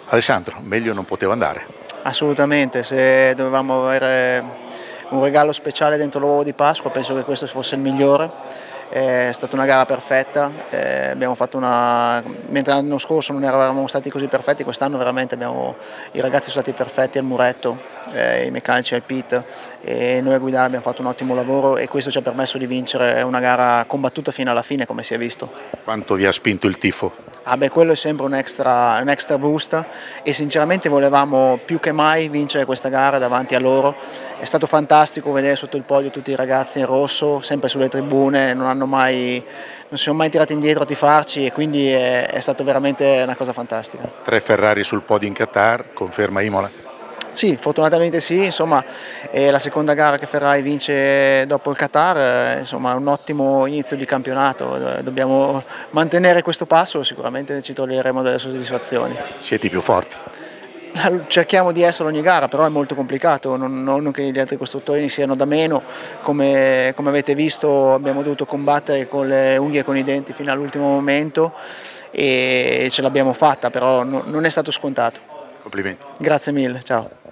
Alessandro, meglio non poteva andare. Assolutamente, se dovevamo avere un regalo speciale dentro l'uovo di Pasqua penso che questo fosse il migliore. È stata una gara perfetta, abbiamo fatto mentre l'anno scorso non eravamo stati così perfetti, quest'anno veramente i ragazzi sono stati perfetti al muretto, i meccanici al pit e noi a guidare abbiamo fatto un ottimo lavoro e questo ci ha permesso di vincere una gara combattuta fino alla fine, come si è visto. Quanto vi ha spinto il tifo? Ah beh, quello è sempre un extra boost e sinceramente volevamo più che mai vincere questa gara davanti a loro. È stato fantastico vedere sotto il podio tutti i ragazzi in rosso, sempre sulle tribune, non si sono mai tirati indietro a tifarci e quindi è stato veramente una cosa fantastica. 3 Ferrari sul podio in Qatar, conferma Imola? Sì, fortunatamente sì, insomma è la seconda gara che Ferrari vince dopo il Qatar, insomma è un ottimo inizio di campionato, dobbiamo mantenere questo passo, sicuramente ci toglieremo delle soddisfazioni. Siete i più forti. Cerchiamo di essere ogni gara, però è molto complicato, non che gli altri costruttori siano da meno, come avete visto abbiamo dovuto combattere con le unghie e con i denti fino all'ultimo momento e ce l'abbiamo fatta, però non è stato scontato. Complimenti. Grazie mille, ciao.